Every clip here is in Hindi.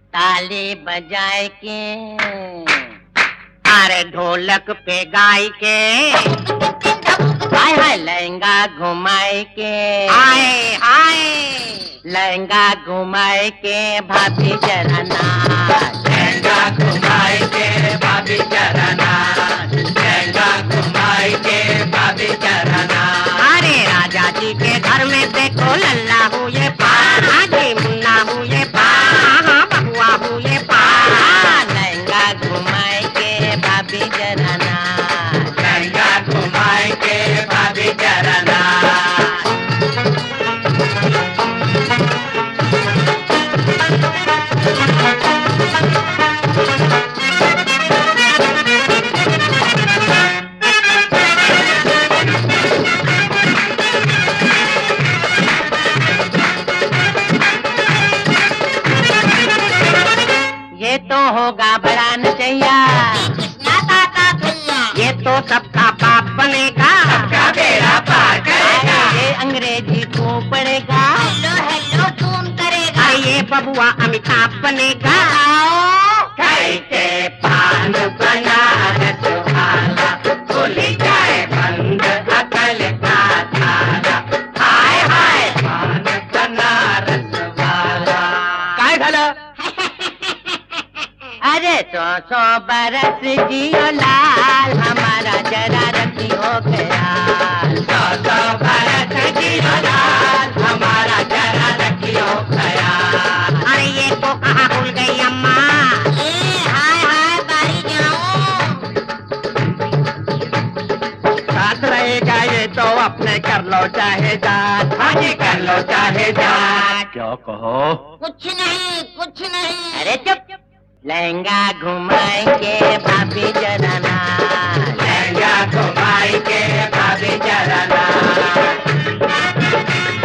ताली बजाए के, अरे ढोलक पे गाय के, हाय हाय लहंगा घुमाए के, हाय हाय लहंगा घुमाए के भाभी जरा नाच, लहंगा घुमाए के भाभी जरा नाच, लहंगा घुमाए के भाभी जरा नाच। अरे राजा जी के घर में देखो लल्ला हुए पार, आगे मुन्ना हुए पार, हाँ बबुआ हुए पार, लहंगा घुमाए के भाभी जरा नाच, लहंगा घुमाए के भाभी जरा नाच। ये तो होगा बड़ा नचैया, ये तो सबका बाप बनेगा, सबका बेड़ा पार करेगा, ये अंग्रेजी को पढ़ेगा, हेलो हेलो कौन करेगा, ये बबुआ अमिताभ बनेगा, खाई के पान बनारस वाला, खुल जाए बंद अकल का ताला, हाय हाय पान बनारस वाला। काय झालं? अरे 100 बरस जियो लाल, हमारा जरा रखी हो गया, 100 बरस जियो लाल, हमारा जरा रखियो ख्याल। अरे ये तो कहाँ भूल गई अम्मा, हाय हाय बारी जाऊं, साथ रहेगा ये तो अपने कर लो चाहे जात, हाँ जी कर लो चाहे जात। क्या कहो? कुछ नहीं कुछ नहीं। अरे चुप, लहंगा घुमाएंगे भाभी जरा नाच, लहंगा घुमाई के भाभी जरा नाच।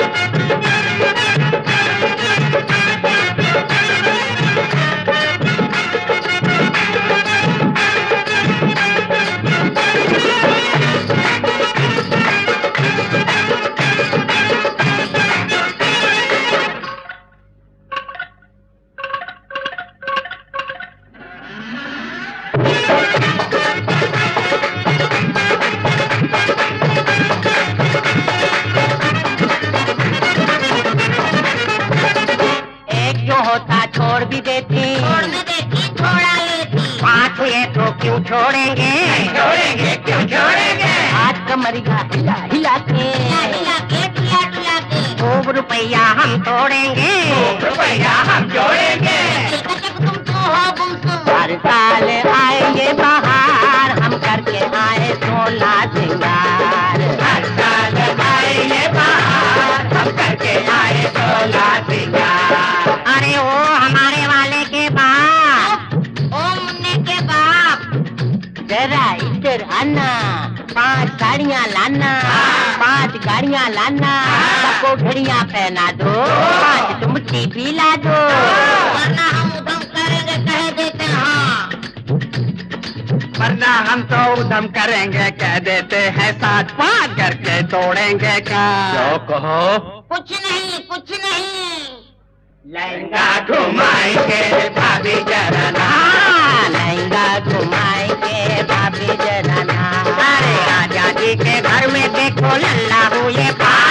एक जो होता छोड़ भी देती, छोड़ने देती छोड़ा लेती, 5 हुए तो क्यों छोड़ेंगे, छोड़ेंगे क्यों छोड़ेंगे, आज कमरिया हिला हिला के, हिला के डुला डुला के, 2 रुपया हम तोड़ेंगे, रुपया हम जोड़ेंगे। कचक तुम तो हो गुमसुम, हर साल आएंगे बाहर, हम करके आए 16 सिंगार, हर साल आएंगे बाहर, हम करके आए 16 सिंगार। अरे ओ हमारे वाले के बाप, ओ मुन्ने के बाप, जरा इधर आना, 5 साड़ियाँ लाना, 5 गाड़ियाँ लाना, सबको घड़ियाँ पहना दो, 5 चुमटी भी ला दो, वरना हम उधम करेंगे कह देते हाँ। वरना हम तो उधम करेंगे कह देते हैं, 7-5 करके तोड़ेंगे का। क्या कहो? कुछ नहीं कुछ नहीं। लहंगा घुमाएंगे भाभी जरा नाच, हाँ, लहंगा घुमाएंगे भाभी जरा नाच, अरे राजा जी के घर में देखो लल्ला हुए पार,